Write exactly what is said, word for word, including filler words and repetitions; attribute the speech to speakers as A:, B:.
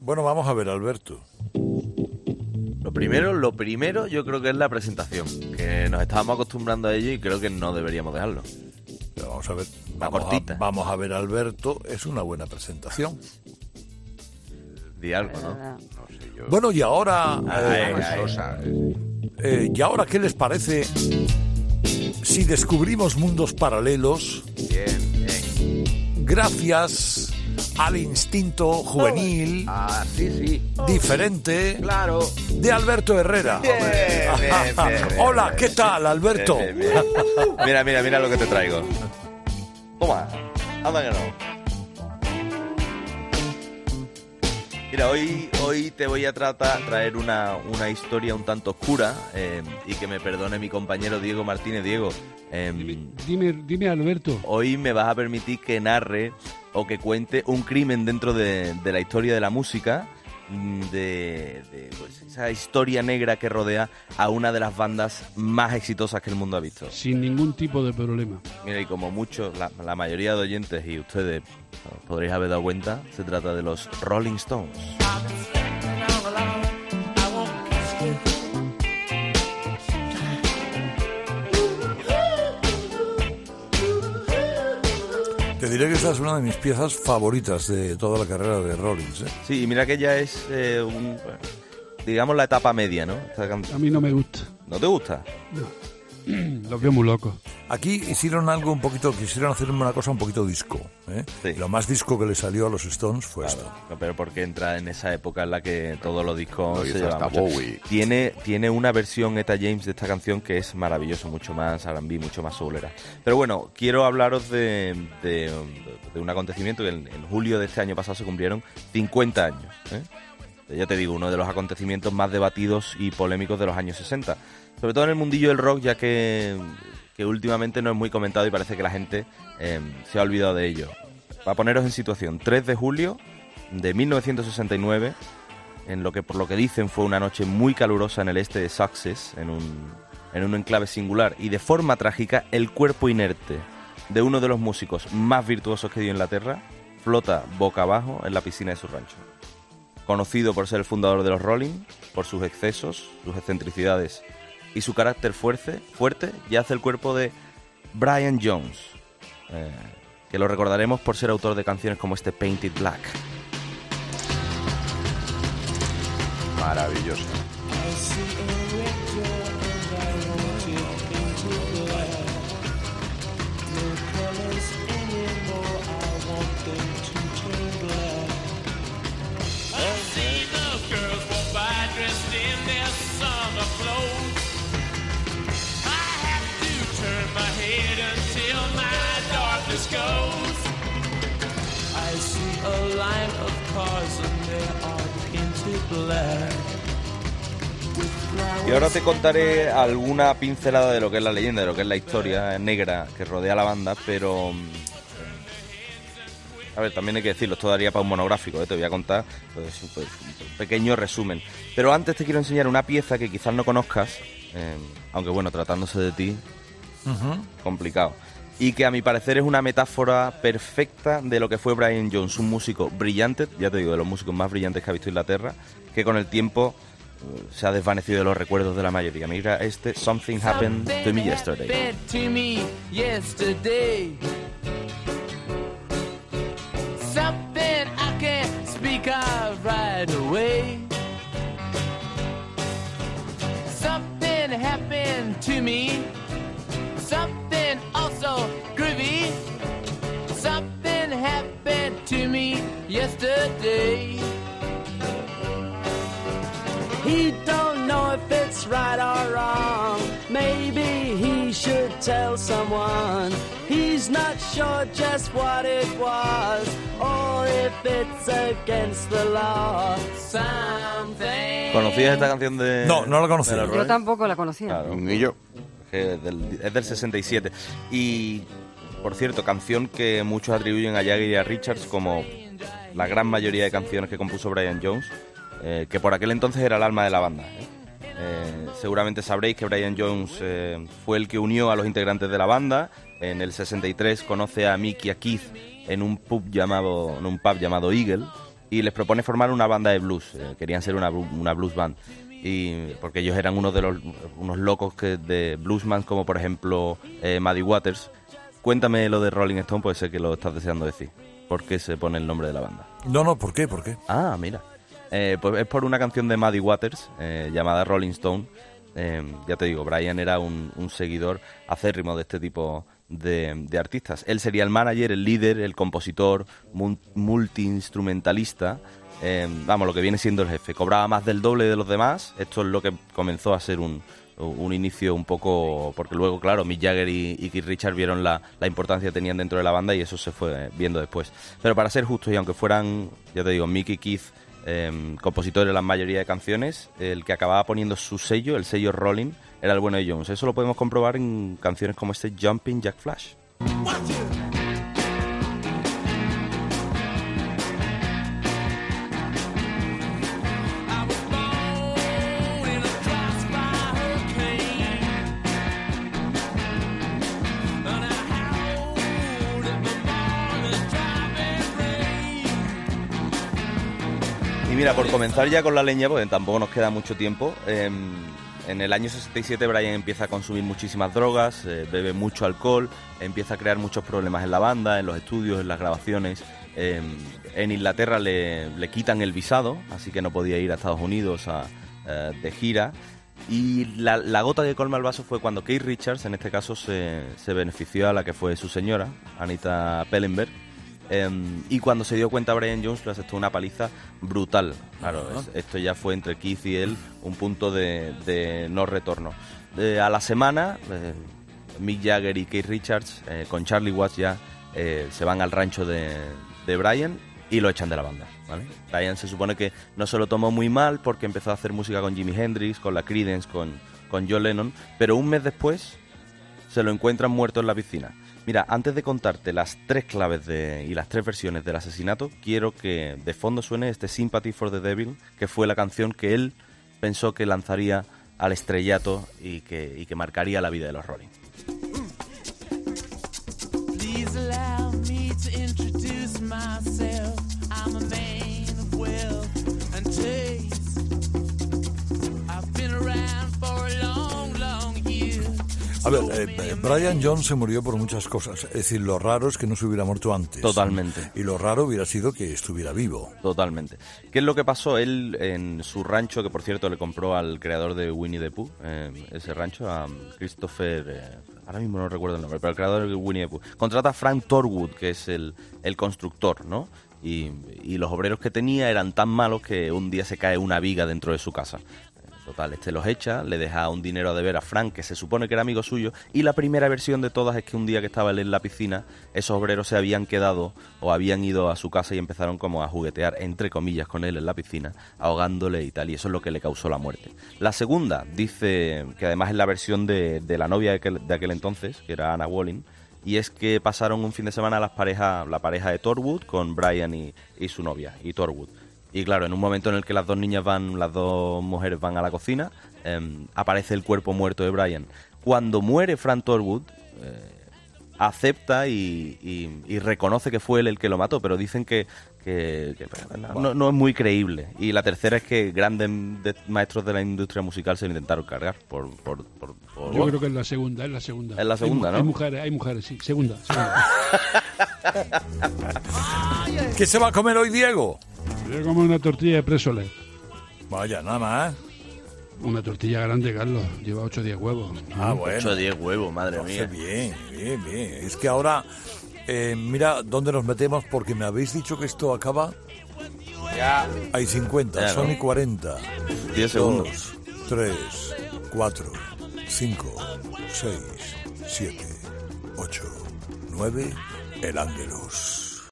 A: Bueno, vamos a ver, Alberto.
B: Lo primero, lo primero yo creo que es la presentación, que nos estábamos acostumbrando a ello y creo que no deberíamos dejarlo.
A: Pero vamos a ver,
B: Una
A: vamos
B: cortita.
A: a, vamos a ver, Alberto, es una buena presentación.
B: Di algo, ¿no?
C: Ah,
D: No sé, yo...
A: Bueno, y ahora,
B: Ay,
A: eh,
B: ay.
D: Sosa, eh.
A: eh, y ahora, ¿qué les parece si descubrimos mundos paralelos
D: Bien, bien.
A: gracias al instinto juvenil,
D: Ah, sí, sí.
A: diferente,
D: Claro.
A: de Alberto Herrera?
B: Bien, bien, bien, bien,
A: Hola,
B: bien,
A: ¿qué
B: bien.
A: tal, Alberto?
B: Bien, bien, bien. Mira, mira, mira lo que te traigo. Toma, anda que no. Mira, hoy, hoy te voy a tratar, traer una, una historia un tanto oscura eh, y que me perdone mi compañero Diego Martínez. Diego, eh,
E: Dime, dime, Alberto.
B: hoy me vas a permitir que narre o que cuente un crimen dentro de, de la historia de la música, de, de pues, esa historia negra que rodea a una de las bandas más exitosas que el mundo ha visto.
E: Sin ningún tipo de problema.
B: Mira, y como muchos, la, la mayoría de oyentes y ustedes os podréis haber dado cuenta, se trata de los Rolling Stones.
A: Te diré que esta es una de mis piezas favoritas de toda la carrera de Rollins, ¿eh?
B: Sí, y mira que ya es, eh, un, digamos, la etapa media, ¿no? Esta can-
E: A mí no me gusta.
B: ¿No te gusta?
E: Los veo muy locos.
A: Aquí hicieron algo un poquito, quisieron hacer una cosa un poquito disco, ¿eh?
B: Sí.
A: Lo más disco que le salió a los Stones fue esto.
B: No, pero porque entra en esa época en la que todos los discos
D: Lo
B: se
D: hizo
B: llevaban
D: hasta
B: mucho.
D: Bowie.
B: Tiene, tiene una versión Etta James de esta canción que es maravilloso, mucho más R and B, mucho más soulera. Pero bueno, quiero hablaros de, de, de un acontecimiento que en, en julio de este año pasado se cumplieron cincuenta años, ¿eh? Ya te digo, uno de los acontecimientos más debatidos y polémicos de los años sesenta. Sobre todo en el mundillo del rock, ya que, que últimamente no es muy comentado y parece que la gente eh, se ha olvidado de ello. Para poneros en situación, tres de julio de mil novecientos sesenta y nueve, en lo que por lo que dicen fue una noche muy calurosa en el este de Sussex, en un, en un enclave singular, y de forma trágica, el cuerpo inerte de uno de los músicos más virtuosos que dio Inglaterra flota boca abajo en la piscina de su rancho. Conocido por ser el fundador de los Rolling, por sus excesos, sus excentricidades y su carácter fuerte, fuerte yace el cuerpo de Brian Jones, eh, que lo recordaremos por ser autor de canciones como este Painted Black.
D: Maravilloso.
B: Y ahora te contaré alguna pincelada de lo que es la leyenda, de lo que es la historia negra que rodea a la banda, pero... A ver, también hay que decirlo, esto daría para un monográfico, ¿eh? Te voy a contar pues, pues, un pequeño resumen. Pero antes te quiero enseñar una pieza que quizás no conozcas, eh, aunque bueno, tratándose de ti,
A: Uh-huh.
B: complicado. Y que a mi parecer es una metáfora perfecta de lo que fue Brian Jones, un músico brillante, ya te digo, de los músicos más brillantes que ha visto Inglaterra, que con el tiempo uh, se ha desvanecido de los recuerdos de la mayoría. Mira este Something Happened to Me Yesterday.
F: To me yesterday. Something I can't speak of right away. Something happened to me. Something also groovy. Something happened to me yesterday.
G: He don't know if it's right or wrong. Maybe he should tell someone. He's not sure just what it was, or if it's against the law.
F: Something.
B: ¿Conocías esta canción de...?
A: No, no la conocía.
B: de los
C: Yo
B: Rolling?
C: tampoco la conocía.
B: Claro.
D: Ni yo.
B: que es del, es del sesenta y siete. Y, por cierto, canción que muchos atribuyen a Jagger y a Richards como la gran mayoría de canciones que compuso Brian Jones, eh, que por aquel entonces era el alma de la banda, ¿eh? Eh, seguramente sabréis que Brian Jones eh, fue el que unió a los integrantes de la banda. En el sesenta y tres conoce a Mick y a Keith en un pub llamado, en un pub llamado Eagle, y les propone formar una banda de blues. Eh, querían ser una, una blues band. Y porque ellos eran uno de los unos locos que de bluesman, como por ejemplo eh, Muddy Waters. Cuéntame lo de Rolling Stone, pues sé que lo estás deseando decir. ¿Por qué se pone el nombre de la banda?
A: No, no, ¿por qué? ¿Por qué?
B: Ah, mira. Eh, pues es por una canción de Muddy Waters eh, llamada Rolling Stone. Eh, ya te digo, Brian era un, un seguidor acérrimo de este tipo de, de artistas. Él sería el manager, el líder, el compositor, multi-instrumentalista. Eh, vamos, lo que viene siendo el jefe. Cobraba más del doble de los demás. Esto es lo que comenzó a ser un, un inicio un poco... Porque luego, claro, Mick Jagger y, y Keith Richards vieron la, la importancia que tenían dentro de la banda y eso se fue viendo después. Pero para ser justos, y aunque fueran, ya te digo, Mick y Keith, eh, compositores de la mayoría de canciones, el que acababa poniendo su sello, el sello Rolling, era el bueno de Jones. Eso lo podemos comprobar en canciones como este Jumping Jack Flash. Y mira, por comenzar ya con la leña, porque tampoco nos queda mucho tiempo, eh, en el año sesenta y siete Brian empieza a consumir muchísimas drogas, eh, bebe mucho alcohol, empieza a crear muchos problemas en la banda, en los estudios, en las grabaciones. Eh, en Inglaterra le, le quitan el visado, así que no podía ir a Estados Unidos a, eh, de gira. Y la, la gota que colma el vaso fue cuando Keith Richards, en este caso, se, se benefició a la que fue su señora, Anita Pellenberg. Um, y cuando se dio cuenta Brian Jones, le asestó una paliza brutal. Claro, uh-huh. es, esto ya fue entre Keith y él un punto de, de no retorno. Eh, a la semana, eh, Mick Jagger y Keith Richards, eh, con Charlie Watts ya, eh, se van al rancho de, de Brian y lo echan de la banda, ¿vale? Brian se supone que no se lo tomó muy mal porque empezó a hacer música con Jimi Hendrix, con la Creedence, con, con John Lennon, pero un mes después se lo encuentran muerto en la piscina. Mira, antes de contarte las tres claves de, y las tres versiones del asesinato, quiero que de fondo suene este Sympathy for the Devil, que fue la canción que él pensó que lanzaría al estrellato y que, y que marcaría la vida de los Rolling.
F: Please allow me to introduce myself. I'm a man of wealth and taste. I've been around for a long, long year.
A: A ver, eh, Brian Jones se murió por muchas cosas. Es decir, lo raro es que no se hubiera muerto antes.
B: Totalmente.
A: Y lo raro hubiera sido que estuviera vivo.
B: Totalmente. ¿Qué es lo que pasó? Él, en su rancho, que por cierto le compró al creador de Winnie the Pooh, eh, ese rancho, a Christopher... Eh, ahora mismo no recuerdo el nombre, pero el creador de Winnie the Pooh. Contrata a Frank Thorwood, que es el, el constructor, ¿no? Y, y los obreros que tenía eran tan malos que un día se cae una viga dentro de su casa. Total, este los echa, le deja un dinero a deber a Frank, que se supone que era amigo suyo, y la primera versión de todas es que un día que estaba él en la piscina, esos obreros se habían quedado o habían ido a su casa y empezaron como a juguetear, entre comillas, con él en la piscina, ahogándole y tal, y eso es lo que le causó la muerte. La segunda dice que además es la versión de, de la novia de aquel, de aquel entonces, que era Anna Walling, y es que pasaron un fin de semana las parejas, la pareja de Thorwood con Brian y, y su novia, y Thorwood. Y claro, en un momento en el que las dos niñas van, las dos mujeres van a la cocina, eh, aparece el cuerpo muerto de Brian. Cuando muere Frank Thorwood, eh, acepta y, y, y reconoce que fue él el que lo mató, pero dicen que, que, que no, no es muy creíble. Y la tercera es que grandes de, maestros de la industria musical se lo intentaron cargar. Por, por, por, por...
E: Yo creo que es la segunda, es la segunda.
B: Es la segunda,
E: hay,
B: ¿no?
E: Hay mujeres, hay mujeres, sí, segunda. segunda.
A: ¿Qué se va a comer hoy, Diego?
E: Yo como una tortilla de presolet.
A: Vaya, nada más.
E: Una tortilla grande, Carlos. Lleva ocho o diez huevos.
A: Ah, bueno.
B: ocho o diez huevos, madre
A: Entonces,
B: mía.
A: bien, bien, bien. Es que ahora, eh, mira dónde nos metemos, porque me habéis dicho que esto acaba...
B: Ya.
A: Hay cincuenta,
B: Ya,
A: son
B: ¿no?
A: y cuarenta.
B: diez segundos.
A: dos, tres, cuatro, cinco, seis, siete, ocho, nueve, el Ángelus.